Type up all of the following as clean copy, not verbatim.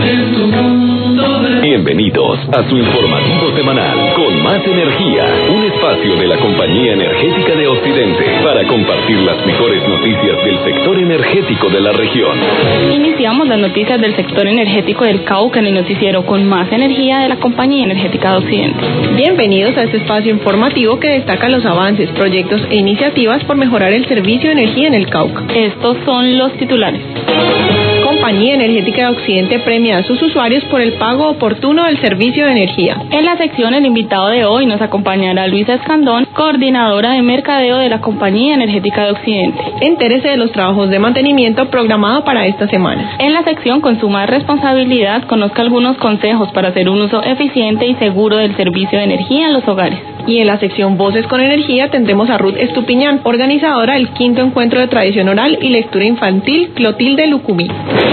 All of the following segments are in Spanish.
Bienvenidos a su informativo semanal con Más Energía, un espacio de la Compañía Energética de Occidente para compartir las mejores noticias del sector energético de la región. Iniciamos las noticias del sector energético del Cauca en el noticiero con Más Energía de la Compañía Energética de Occidente. Bienvenidos a este espacio informativo que destaca los avances, proyectos e iniciativas por mejorar el servicio de energía en el Cauca. Estos son los titulares. Compañía Energética de Occidente premia a sus usuarios por el pago oportuno del servicio de energía. En la sección, el invitado de hoy nos acompañará Luisa Escandón, coordinadora de mercadeo de la Compañía Energética de Occidente. Entérese de los trabajos de mantenimiento programado para esta semana. En la sección Consuma Responsabilidad, conozca algunos consejos para hacer un uso eficiente y seguro del servicio de energía en los hogares. Y en la sección Voces con Energía tendremos a Ruth Estupiñán, organizadora del 5º encuentro de tradición oral y lectura infantil Clotilde Lucumí.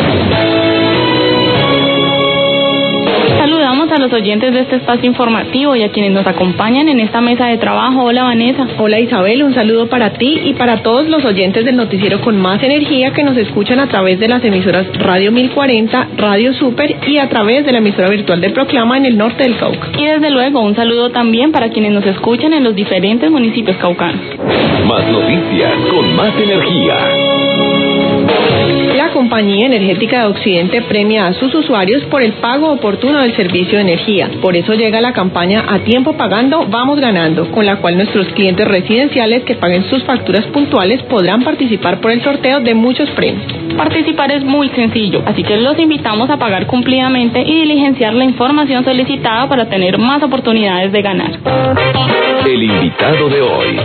Saludamos a los oyentes de este espacio informativo y a quienes nos acompañan en esta mesa de trabajo. Hola, Vanessa. Hola, Isabel, un saludo para ti y para todos los oyentes del noticiero con Más Energía que nos escuchan a través de las emisoras Radio 1040, Radio Super y a través de la emisora virtual de Proclama en el norte del Cauca. Y desde luego un saludo también para quienes nos escuchan en los diferentes municipios caucanos. Más noticias con Más Energía. La Compañía Energética de Occidente premia a sus usuarios por el pago oportuno del servicio de energía. Por eso llega la campaña A Tiempo Pagando, Vamos Ganando, con la cual nuestros clientes residenciales que paguen sus facturas puntuales podrán participar por el sorteo de muchos premios. Participar es muy sencillo, así que los invitamos a pagar cumplidamente y diligenciar la información solicitada para tener más oportunidades de ganar. El invitado de hoy.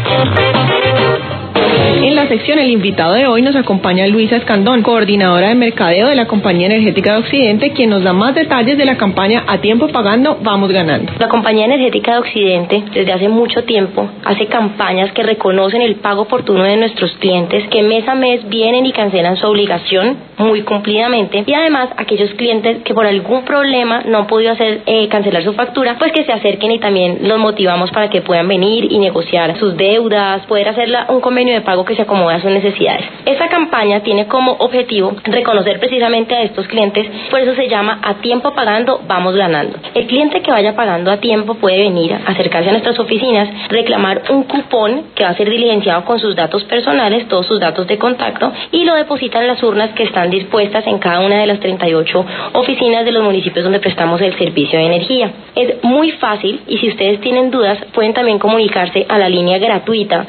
En la sección El invitado de hoy nos acompaña Luisa Escandón, coordinadora de mercadeo de la Compañía Energética de Occidente, quien nos da más detalles de la campaña A Tiempo Pagando, Vamos Ganando. La Compañía Energética de Occidente desde hace mucho tiempo hace campañas que reconocen el pago oportuno de nuestros clientes que mes a mes vienen y cancelan su obligación muy cumplidamente, y además aquellos clientes que por algún problema no han podido cancelar su factura, pues que se acerquen y también los motivamos para que puedan venir y negociar sus deudas, poder hacer un convenio de pago que se acomode a sus necesidades. Esta campaña tiene como objetivo reconocer precisamente a estos clientes, por eso se llama A Tiempo Pagando, Vamos Ganando. El cliente que vaya pagando a tiempo puede venir, acercarse a nuestras oficinas, reclamar un cupón que va a ser diligenciado con sus datos personales, todos sus datos de contacto, y lo depositan en las urnas que están dispuestas en cada una de las 38 oficinas de los municipios donde prestamos el servicio de energía. Es muy fácil y si ustedes tienen dudas pueden también comunicarse a la línea gratuita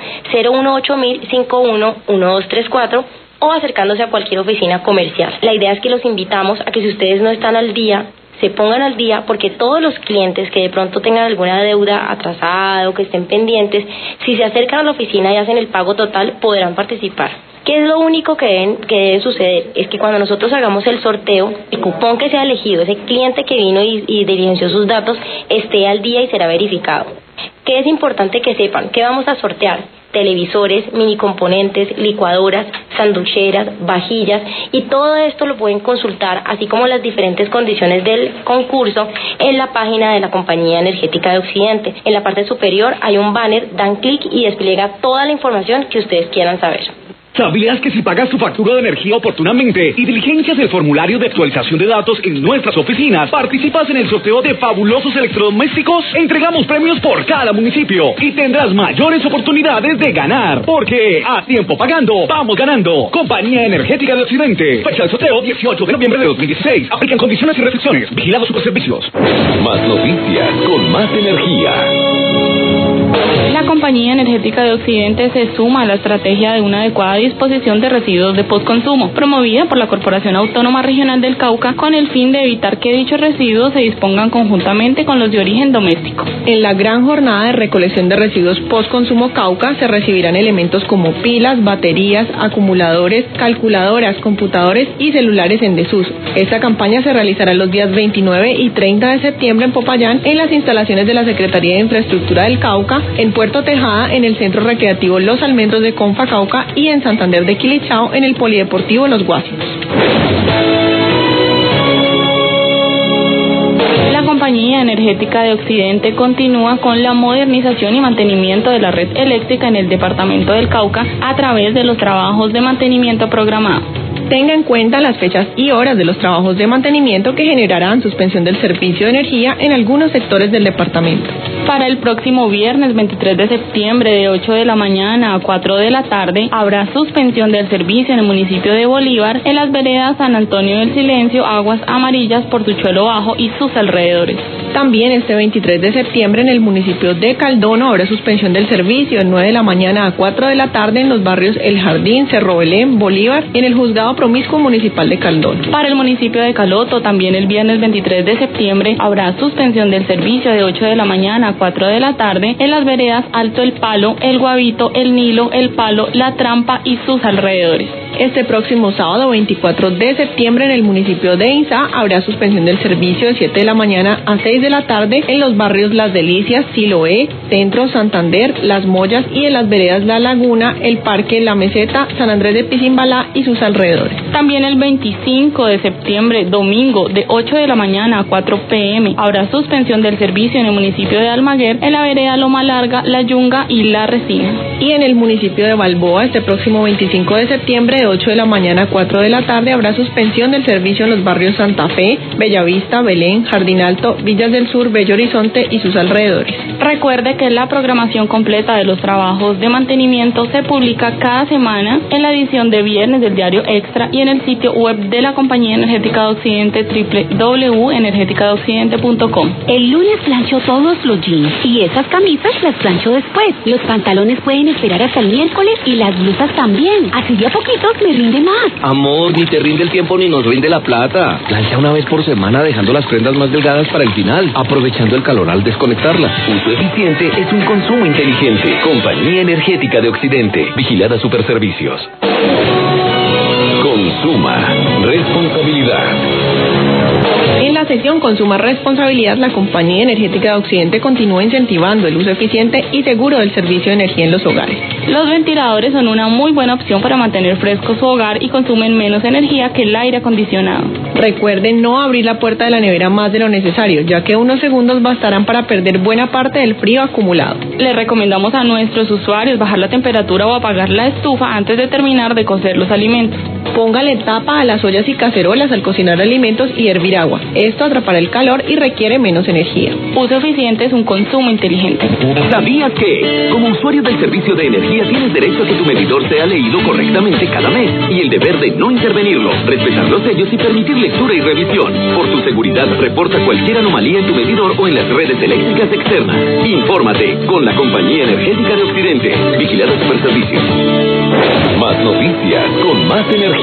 018-511234 o acercándose a cualquier oficina comercial. La idea es que los invitamos a que si ustedes no están al día, se pongan al día, porque todos los clientes que de pronto tengan alguna deuda atrasada o que estén pendientes, si se acercan a la oficina y hacen el pago total, podrán participar. ¿Qué es lo único que debe suceder? Es que cuando nosotros hagamos el sorteo, el cupón que sea elegido, ese cliente que vino y diligenció sus datos, esté al día y será verificado. ¿Qué es importante que sepan? ¿Qué vamos a sortear? Televisores, mini componentes, licuadoras, sanducheras, vajillas, y todo esto lo pueden consultar, así como las diferentes condiciones del concurso, en la página de la Compañía Energética de Occidente. En la parte superior hay un banner, dan clic y despliega toda la información que ustedes quieran saber. ¿Sabías que si pagas tu factura de energía oportunamente y diligencias el formulario de actualización de datos en nuestras oficinas, participas en el sorteo de fabulosos electrodomésticos? Entregamos premios por cada municipio y tendrás mayores oportunidades de ganar, porque A Tiempo Pagando, Vamos Ganando. Compañía Energética de Occidente. Fecha del sorteo 18 de noviembre de 2016. Aplican condiciones y restricciones. Vigilados Superservicios. Más noticias con Más Energía. La Compañía Energética de Occidente se suma a la estrategia de una adecuada disposición de residuos de postconsumo, promovida por la Corporación Autónoma Regional del Cauca, con el fin de evitar que dichos residuos se dispongan conjuntamente con los de origen doméstico. En la gran jornada de recolección de residuos postconsumo Cauca se recibirán elementos como pilas, baterías, acumuladores, calculadoras, computadores y celulares en desuso. Esta campaña se realizará los días 29 y 30 de septiembre en Popayán, en las instalaciones de la Secretaría de Infraestructura del Cauca, en Puerto Tejada, en el Centro Recreativo Los Almendros de Confa Cauca y en Santander de Quilichao, en el Polideportivo Los Guásimos. La Compañía Energética de Occidente continúa con la modernización y mantenimiento de la red eléctrica en el departamento del Cauca a través de los trabajos de mantenimiento programado. Tenga en cuenta las fechas y horas de los trabajos de mantenimiento que generarán suspensión del servicio de energía en algunos sectores del departamento. Para el próximo viernes 23 de septiembre de 8 de la mañana a 4 de la tarde habrá suspensión del servicio en el municipio de Bolívar, en las veredas San Antonio del Silencio, Aguas Amarillas, Portuchuelo Bajo y sus alrededores. También este 23 de septiembre en el municipio de Caldono habrá suspensión del servicio de 9 de la mañana a 4 de la tarde en los barrios El Jardín, Cerro Belén, Bolívar, en el Juzgado Promiscuo Municipal de Caldono. Para el municipio de Caloto, también el viernes 23 de septiembre habrá suspensión del servicio de 8 de la mañana a 4 de la tarde en las veredas Alto El Palo, El Guavito, El Nilo, El Palo, La Trampa y sus alrededores. Este próximo sábado 24 de septiembre en el municipio de Insá habrá suspensión del servicio de 7 de la mañana a 6 de la tarde en los barrios Las Delicias, Siloé, Centro, Santander, Las Mollas y en las veredas La Laguna, El Parque, La Meseta, San Andrés de Pisimbalá y sus alrededores. También el 25 de septiembre, domingo, de 8 de la mañana a 4 p.m. habrá suspensión del servicio en el municipio de Almaguer, en la vereda Loma Larga, La Yunga y La Resina. Y en el municipio de Balboa, este próximo 25 de septiembre, de 8 de la mañana a 4 de la tarde, habrá suspensión del servicio en los barrios Santa Fe, Bellavista, Belén, Jardín Alto, Villas del Sur, Bello Horizonte y sus alrededores. Recuerde que la programación completa de los trabajos de mantenimiento se publica cada semana en la edición de viernes del diario Extra y en el sitio web de la Compañía Energética de Occidente, www.energeticadeoccidente.com. El lunes plancho todos los jeans y esas camisas las plancho después. Los pantalones pueden esperar hasta el miércoles y las blusas también. Así de a poquitos me rinde más. Amor, ni te rinde el tiempo ni nos rinde la plata. Plancha una vez por semana dejando las prendas más delgadas para el final, aprovechando el calor al desconectarla. Uso eficiente es un consumo inteligente. Compañía Energética de Occidente. Vigilada Superservicios. Consuma responsabilidad. En la sesión Consuma Responsabilidad, la Compañía Energética de Occidente continúa incentivando el uso eficiente y seguro del servicio de energía en los hogares. Los ventiladores son una muy buena opción para mantener fresco su hogar y consumen menos energía que el aire acondicionado. Recuerden no abrir la puerta de la nevera más de lo necesario, ya que unos segundos bastarán para perder buena parte del frío acumulado. Les recomendamos a nuestros usuarios bajar la temperatura o apagar la estufa antes de terminar de cocer los alimentos. Póngale tapa a las ollas y cacerolas al cocinar alimentos y hervir agua. Esto atrapará el calor y requiere menos energía. Uso eficiente es un consumo inteligente. ¿Sabías que, como usuario del servicio de energía, tienes derecho a que tu medidor sea leído correctamente cada mes? Y el deber de no intervenirlo, respetar los sellos y permitir lectura y revisión. Por tu seguridad, reporta cualquier anomalía en tu medidor o en las redes eléctricas externas. Infórmate con la Compañía Energética de Occidente. Vigilada Superservicios. Más noticias con más energía.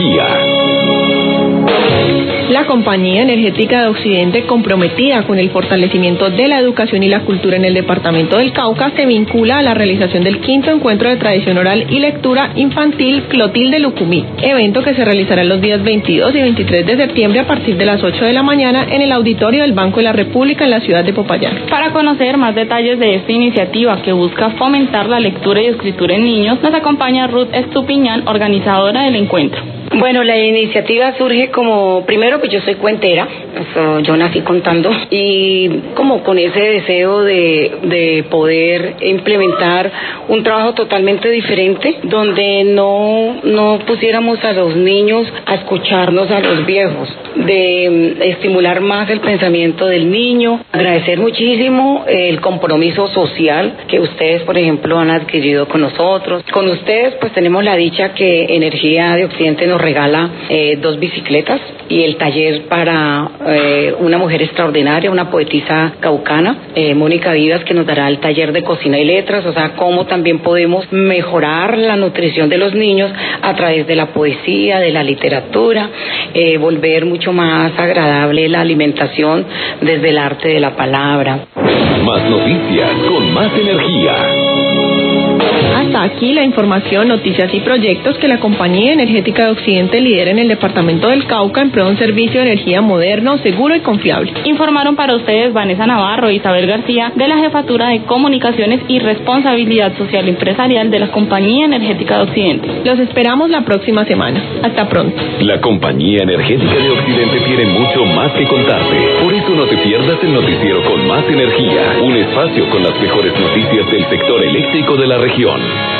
La Compañía Energética de Occidente, comprometida con el fortalecimiento de la educación y la cultura en el departamento del Cauca, se vincula a la realización del 5º encuentro de tradición oral y lectura infantil Clotilde Lucumí, evento que se realizará los días 22 y 23 de septiembre a partir de las 8 de la mañana en el auditorio del Banco de la República en la ciudad de Popayán. Para conocer más detalles de esta iniciativa que busca fomentar la lectura y escritura en niños, nos acompaña Ruth Estupiñán, organizadora del encuentro. Bueno, la iniciativa surge como, primero pues yo soy cuentera, yo nací contando y como con ese deseo de poder implementar un trabajo totalmente diferente donde no pusiéramos a los niños a escucharnos a los viejos, de estimular más el pensamiento del niño, agradecer muchísimo el compromiso social que ustedes, por ejemplo, han adquirido con nosotros. Con ustedes pues tenemos la dicha que Energía de Occidente nos regala 2 bicicletas y el taller para una mujer extraordinaria, una poetisa caucana, Mónica Vivas, que nos dará el taller de cocina y letras, o sea, cómo también podemos mejorar la nutrición de los niños a través de la poesía, de la literatura, volver mucho más agradable la alimentación desde el arte de la palabra. Más noticias con más energía. Hasta aquí la información, noticias y proyectos que la Compañía Energética de Occidente lidera en el departamento del Cauca en pro de un servicio de energía moderno, seguro y confiable. Informaron para ustedes Vanessa Navarro e Isabel García de la Jefatura de Comunicaciones y Responsabilidad Social Empresarial de la Compañía Energética de Occidente. Los esperamos la próxima semana. Hasta pronto. La Compañía Energética de Occidente tiene mucho más que contarte. Por eso no te pierdas el noticiero con más energía. Un espacio con las mejores noticias del sector eléctrico de la región.